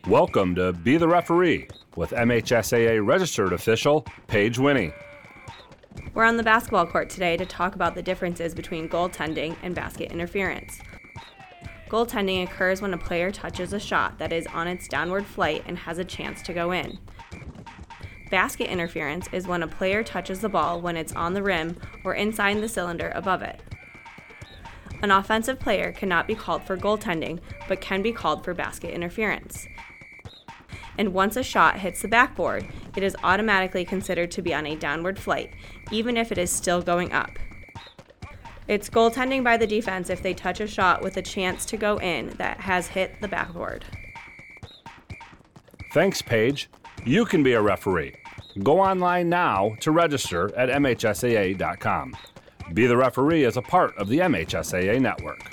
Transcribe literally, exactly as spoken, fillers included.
Welcome to Be the Referee with M H S A A registered official Paige Winnie. We're on the basketball court today to talk about the differences between goaltending and basket interference. Goaltending occurs when a player touches a shot that is on its downward flight and has a chance to go in. Basket interference is when a player touches the ball when it's on the rim or inside the cylinder above it. An offensive player cannot be called for goaltending, but can be called for basket interference. And once a shot hits the backboard, it is automatically considered to be on a downward flight, even if it is still going up. It's goaltending by the defense if they touch a shot with a chance to go in that has hit the backboard. Thanks, Paige. You can be a referee. Go online now to register at M H S A A dot com. Be the Referee is a part of the M H S A A network.